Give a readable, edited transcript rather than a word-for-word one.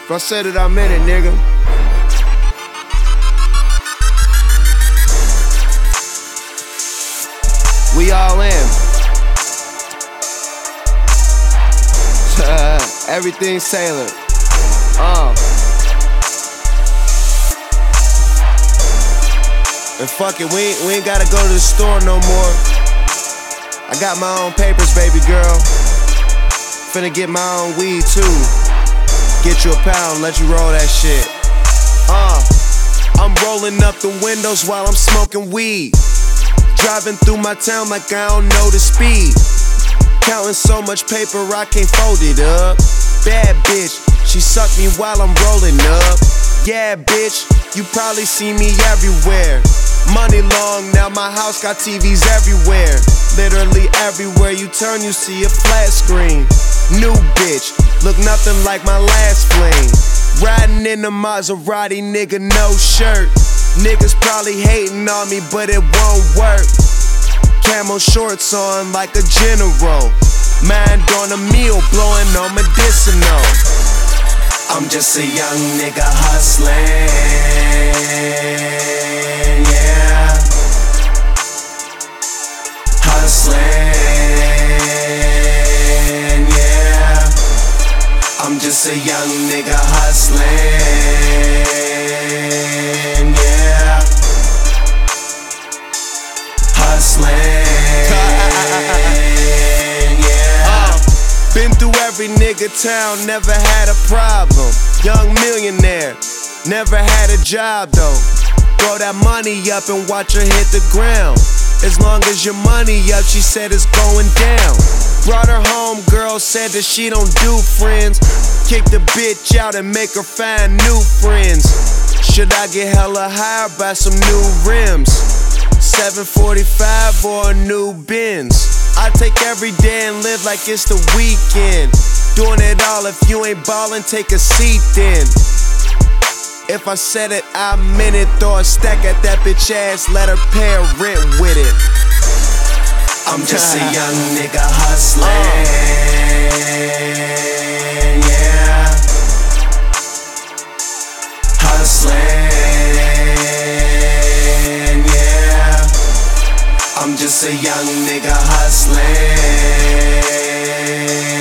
If I said it, I meant it, nigga. We all in. Everything's tailored. And fuck it, we ain't gotta go to the store no more. I got my own papers, baby girl. Finna get my own weed too. Get you a pound, let you roll that shit. I'm rolling up the windows while I'm smoking weed. Driving through my town like I don't know the speed. Counting so much paper I can't fold it up. Bad bitch, she sucked me while I'm rolling up. Yeah, bitch, you probably see me everywhere. Money long, now my house got TVs everywhere. Literally everywhere you turn, you see a flat screen. New bitch, look nothing like my last fling. Riding in the Maserati, nigga, no shirt. Niggas probably hating on me, but it won't work. Camo shorts on like a general. Mind on a meal, blowing on medicinal. I'm just a young nigga hustling, yeah. Hustling, yeah. I'm just a young nigga hustling, yeah. Hustling, yeah. Been through every nigga town, never had a problem. Young millionaire, never had a job though. Throw that money up and watch her hit the ground. As long as your money up, she said it's going down. Brought her home, girl said that she don't do friends. Kick the bitch out and make her find new friends. Should I get hella high or buy some new rims? 745 or a new Benz. I take every day and live like it's the weekend. Doing it all, if you ain't ballin', take a seat then. If I said it, I meant it. Throw a stack at that bitch ass, let her pay her rent with it. I'm just a young nigga hustling, yeah. Hustling, yeah. I'm just a young nigga hustling.